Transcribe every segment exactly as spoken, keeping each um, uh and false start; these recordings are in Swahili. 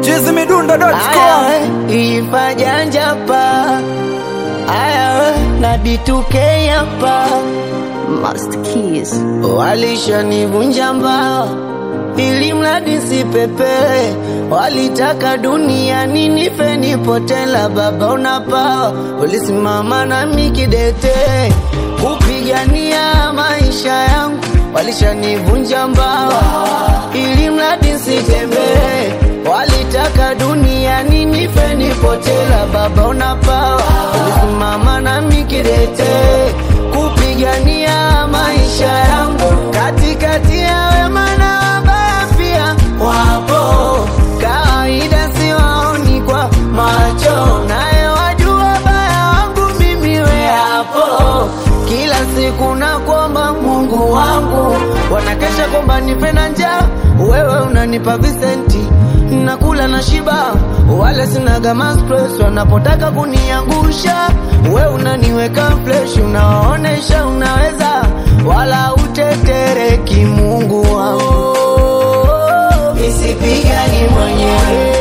jizi midundo dot com. Ifajanja pa aya na D two K hapa Master Keys. Walishanivunja mbao ili mradi sipepe, walitaka duniani nife nipotela. Baba unapao, ulisimama na mikidete kupigania maisha yangu. Walishanivunja mbao ili mradi sitembee, walitaka duniani nife nipotela. Baba unapao, ulisimama na mikidete kupigania maisha yangu. Katikati ya wema na wabaya pia wapo, kawaida siwaoni kwa macho, naye wajua baya wangu mimi we hapo. Kila siku nakuomba Mungu wangu, wanakesha kwamba nife na njaa, wewe unanipa visenti, nakula na shiba, wale sinaga stress. Wanapotaka kuniangusha, wewe unaniweka fresh, unaonesha unaweza, wala utetereki. Mungu wangu, nisipigani mwenyewe,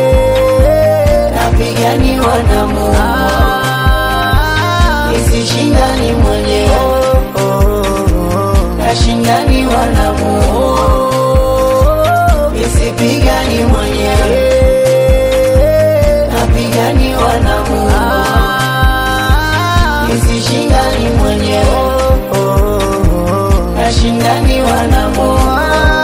napiganiwa na Mungu. Nisishindani mwenyewe, nashindaniwa na Mungu. Nisipigani mwenyewe, napiganiwa na Mungu. Nisishindani mwenyewe, nashindaniwa na Mungu.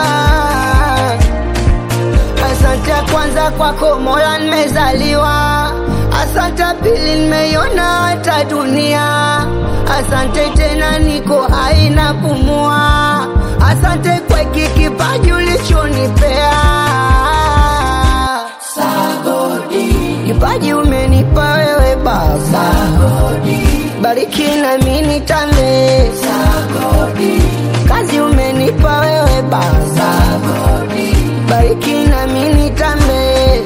Asante kwanza kwako Mola nimezaliwa, asante pili nimeiona hata dunia, asante tena niko hai na pumua, asante kwa kipaji ulichonipea. Sagodi, kipaji umenipa wewe Baba. Sagodi, bariki na mimi nitame. Sagodi, kazi umenipa wewe Baba. Sagodi, bariki na mimi nitame.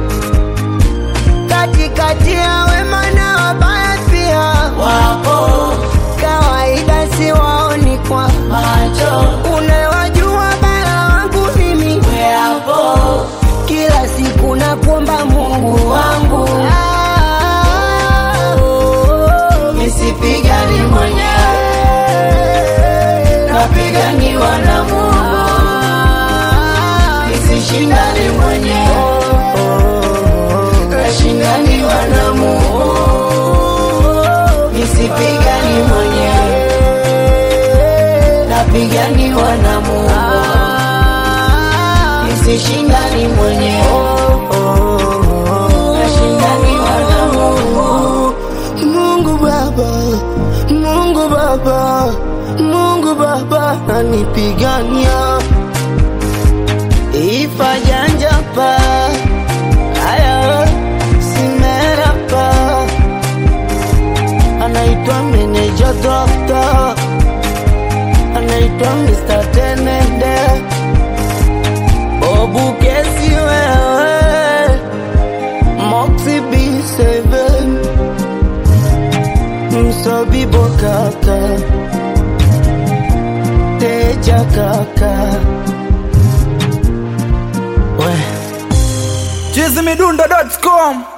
Katikati ya wema na wabaya pia wapo, kawaida siwaoni kwa macho, unawajua baya wangu mimi we hapo. Kila siku nakuomba Mungu wangu, nisipigani mwenyewe, napiganiwa na Mungu. Nisishindani mwenyewe, nashindaniwa na Mungu. Nisipigani mwenyewe, napiganiwa na Mungu. Nisishindani mwenyewe, nashindaniwa na Mungu. Mungu Baba, Mungu Baba, Mungu Baba anipigania. Ifajanja pa aya simera pa, anaitwa Manager Doctor, anaitwa Mister Tenende, Bobu Kesi wewe, Moxie B seven, Msobi Bokaka, Teja kaka jizi midundo dot com.